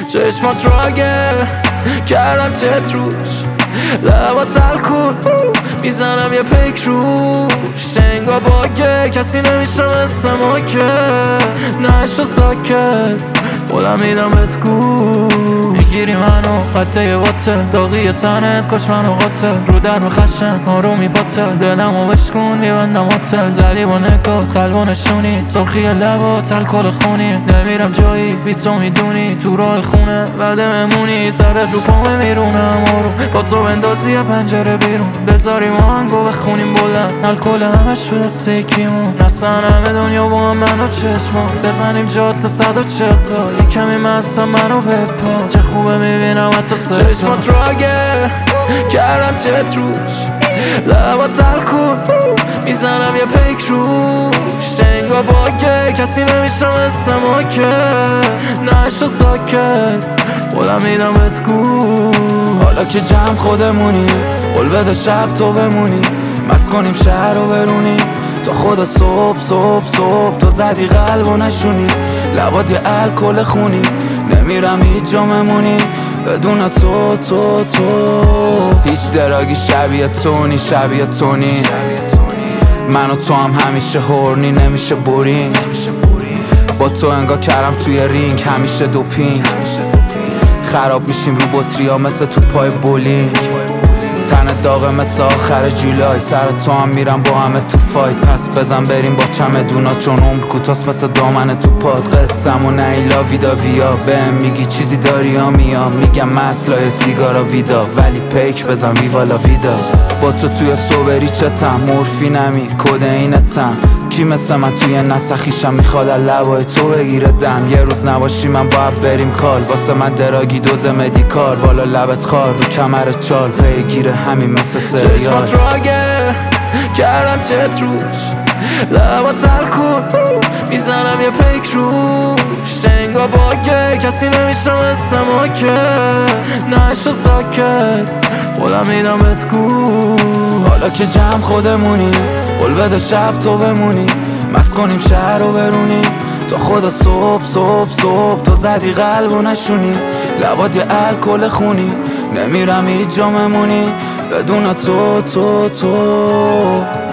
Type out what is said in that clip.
چشمات راگه کردم چت روش، لبا تل کن میزنم یه پیک روش، شنگا باگه کسی نمیشه مثل ما که نشو ساکت، خودم میدم بهت گوش. میگیری منو قطعه باطل، داغی تنت کش منو قاتل، رو در خشم آرومی پاتل، دلمو بشکون میبندم هتل، زدی با نگاه قلبو نشونی، سرخی لبات الکل خونی، نمیرم جایی بی تو میدونی، تو راه خونه بعد مهمونی، سرت رو پامه میرونم آروم، با تو بندازی پنجره بیرون، بذاریم آهنگو بخونیم بلند، الکل همه شده سیکیمون، نسن همه دنیا با هم منو چشمات، بزنیم جاده 140 تا، یه کمی مستم منو بپا، چه خوبه میبینم حتی ستا، چشمات راگه کردم چت روش، لبا تل کن میزنم یه پیک روش، شنگا باگه کسی نمیشه مثل ما که نشو ساکت، خودم میدم بهت گوش. حالا که جمع خودمونی، قول بده شب تو بمونی، مست کنیم شهر رو برونی، تا خدا صبح صبح صبح، تو زدی قلب و نشونی، لبات یه الکل خونی، نمیرم هیچ جا ممونی بدون تو هیچ دراگی شبیه تونی، شبیه تونی، من و تو هم همیشه هورنی، نمیشه بورینگ، با تو انگار کردم توی رینگ، همیشه دوپینگ، خراب میشیم رو بطریا مثل تو پای بولینگ، تن داغه مثل آخر جولای، سر تو هم میرم با همه تو فایت، پس بزن بریم با چمدونا چون عمر کوتاست مثل دامن تو پاد، قصه‌مو نیلا ویدا ویا، بهم میگی چیزی داری یا میام، میگم مسلای سیگارا ویدا، ولی پیک بزن ویوالا ویدا، با تو توی سوبری چتم، مورفینمی کدئینتم، کی مثل من توی نسخیشم میخواد لبای تو بگیره دم، یه روز نباشی من باید بریم کال، واسه من دراگی دوز مدیکال، بالا لبت خار رو کمر چال، پیگیره همین مثل سریال، چشمات راگه کردم چت روش، لبا تل کن میزنم یه پیک روش، شنگا باگه کسی نمیشه مثل ما که نشو ساکت، خودم میدم بهت گوش. حالا که جمع خودمونی، قول بده شب تو بمونی، مست کنیم شهر رو برونی، تا خدا صبح صبح صبح، تو زدی قلب و نشونی، لبات یه الکل خونی، نمیرم هیچ جا ممونی بدون تو